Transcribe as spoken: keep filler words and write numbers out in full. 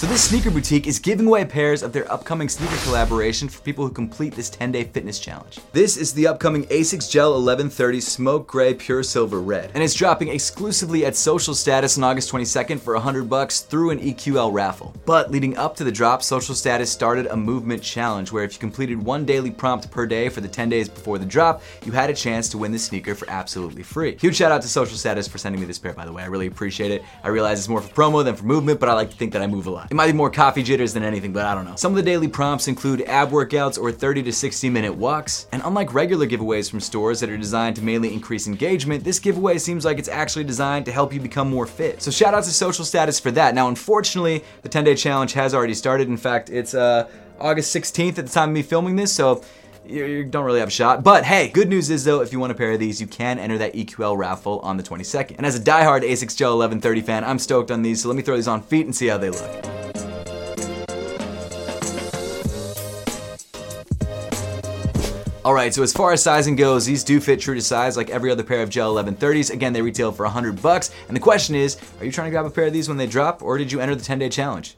So this sneaker boutique is giving away pairs of their upcoming sneaker collaboration for people who complete this ten day fitness challenge. This is the upcoming ASICS Gel eleven thirty Smoke Gray Pure Silver Red, and it's dropping exclusively at Social Status on August twenty-second for one hundred bucks through an E Q L raffle. But leading up to the drop, Social Status started a movement challenge where if you completed one daily prompt per day for the ten days before the drop, you had a chance to win the sneaker for absolutely free. Huge shout out to Social Status for sending me this pair, by the way. I really appreciate it. I realize it's more for promo than for movement, but I like to think that I move a lot. It might be more coffee jitters than anything, but I don't know. Some of the daily prompts include ab workouts or thirty to sixty minute walks. And unlike regular giveaways from stores that are designed to mainly increase engagement, this giveaway seems like it's actually designed to help you become more fit. So shout out to Social Status for that. Now, unfortunately, the ten day challenge has already started. In fact, it's uh, August sixteenth at the time of me filming this, so you, you don't really have a shot. But hey, good news is though, if you want a pair of these, you can enter that E Q L raffle on the twenty-second. And as a diehard ASICS Gel eleven thirty fan, I'm stoked on these, so let me throw these on feet and see how they look. Alright, so as far as sizing goes, these do fit true to size like every other pair of Gel eleven thirties. Again, they retail for one hundred bucks. And the question is, are you trying to grab a pair of these when they drop, or did you enter the ten day challenge?